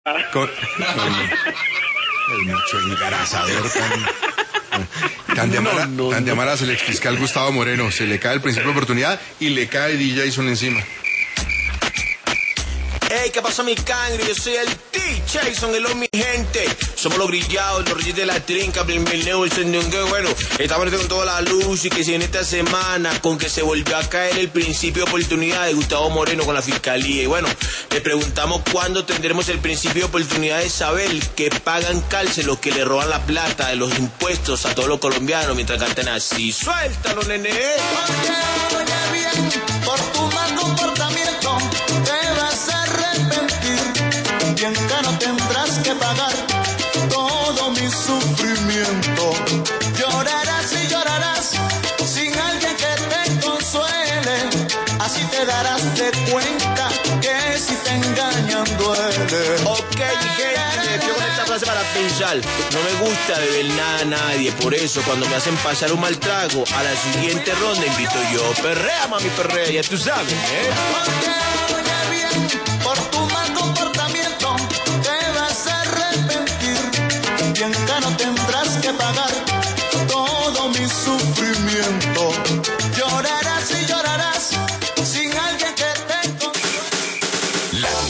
Es mucho engrasador tan de malas el exfiscal Gustavo Moreno. Se le cae el principio de oportunidad y le cae DJ Jason encima. Hey, ¿qué pasa mi cangre? Yo soy el Jason, hello mi gente. Somos los grillados, los reyes de la trinca, el bueno, estamos con toda la luz y que si en esta semana con que se volvió a caer el principio de oportunidad de Gustavo Moreno con la fiscalía. Y bueno, le preguntamos cuándo tendremos el principio de oportunidad de saber que pagan cárcel los que le roban la plata de los impuestos a todos los colombianos mientras cantan así. Suéltalo, nene. Oye bien, por tu mal comportamiento te vas a arrepentir. Bien caro tendrás que pagar todo mi sufrimiento. Llorarás y llorarás sin alguien que te consuele. Así te darás de cuenta que si te engañan duele. Ok, gente, me quedo con esta frase para pensar. No me gusta beber nada a nadie. Por eso, cuando me hacen pasar un mal trago, a la siguiente ronda invito yo. Perrea, mami, perrea, ya tú sabes, Oye bien, por tu mal comportamiento te vas a arrepentir. Bien caro tendrás que pagar todo mi sufrimiento.